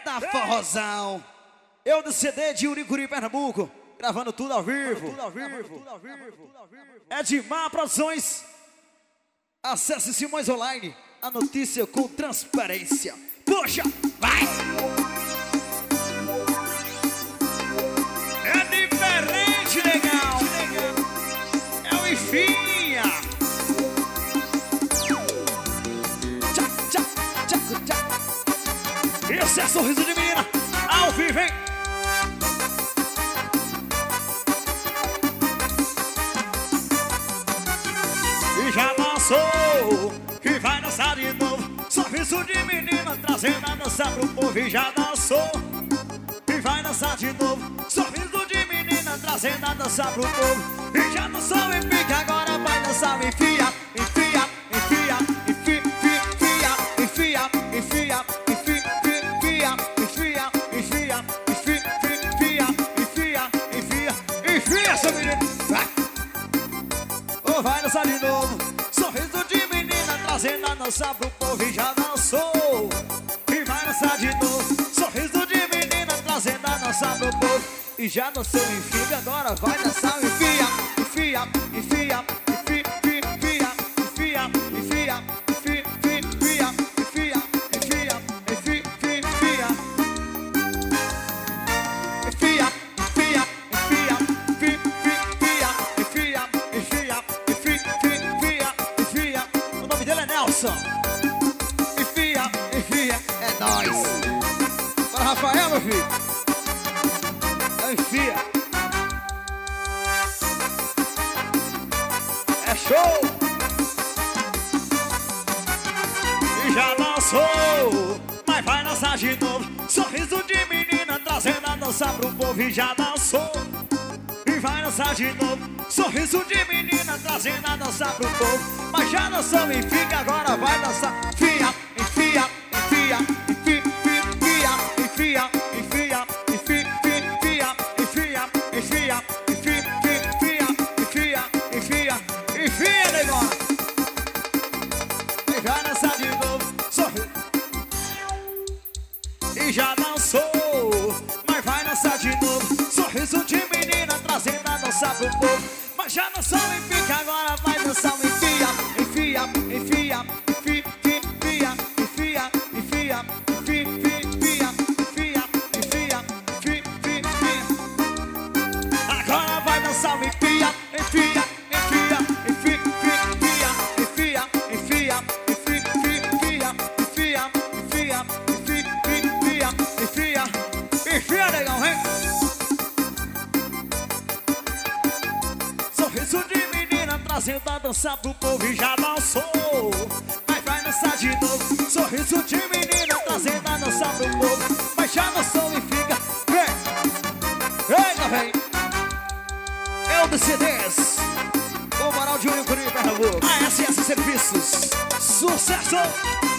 Eita forrozão. Eu do CD de Uricuri, Pernambuco, gravando tudo ao vivo. Edmar Produções. Acesse Simões Online, a notícia com transparência. Puxa, vai! É diferente, legal. É o Enfinha. Esse é sorriso de menina, ao vivo, hein? E já dançou, e vai dançar de novo. Sorriso de menina, trazendo a dança pro povo. E já dançou, e vai dançar de novo. Sorriso de menina, trazendo a dança pro povo. E já dançou e fica, agora vai dançar. Enfia, enfia, enfia, enfia, enfia, enfia, enfia, enfia, enfia, enfia, enfia, enfia, enfia, enfia, essa menina. Vai! Oh, vai dançar de novo. Sorriso de menina, trazendo a dança pro povo. E já dançou, e vai dançar de novo. Sorriso de menina, trazendo a dança pro povo. E já dançou, enfia, agora vai dançar. Enfia, enfia, enfia, enfia, enfia, enfia, enfia, enfia, enfia, enfia, enfia, enfia, enfia. Enfia, enfia, enfia, enfia, enfia, enfia, enfia. O nome dele é Nelson. Enfia, enfia, é nóis. Para Rafael, meu filho. Enfia. É show. E já dançou, mas vai dançar de novo. Sorriso de menina, trazendo a dança pro povo. E já dançou, e vai dançar de novo. Sorriso de menina, trazendo a dança pro povo. Mas já dançou e fica, agora vai dançar. Enfia, enfia, enfia, enfia, enfia, enfia, enfia, enfia, enfia, enfia, enfia, enfia, enfia, enfia, negócio. E vai dançar de novo. Sorriso. E já dançou, mas vai dançar de novo. Sorriso de menina, trazendo a dança pro povo. Mas já dançou e fica, agora vai dançar. Enfia, enfia, enfia, enfia, enfia, enfia, enfia, enfia, enfia, enfia, enfia, enfia. Agora vai dançar. Enfia, enfia, enfia, enfia, enfia, enfia, enfia, enfia, enfia, enfia, enfia, enfia, enfia, legal, hein? Sorriso de menina, trazendo a dança pro povo. E já dançou, mas vai dançar de novo. Sorriso de menina, trazendo a dança pro povo. Mas já dançou e fica. Vem, eita, vem. Eu dos CDs, o Moral de Uricuri, Pernambuco. ASS Serviços, sucesso!